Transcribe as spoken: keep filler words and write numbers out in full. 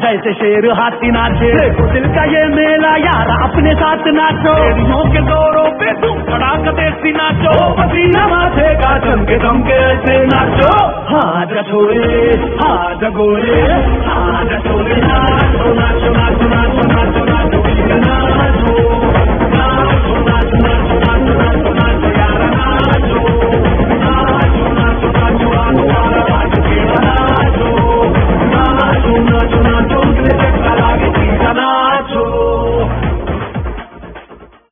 जैसे शेर हाथी नाचे, देखो दिल का ये मेला यार अपने साथ नाचो, रेडियो के दौरों पे तुम कड़ाक देसी नाचो, पसीना माथे का चमके चमके ऐसे नाचो, हाथ छोड़े हाथ गोरे हाथ छोड़े नाचो नाचो।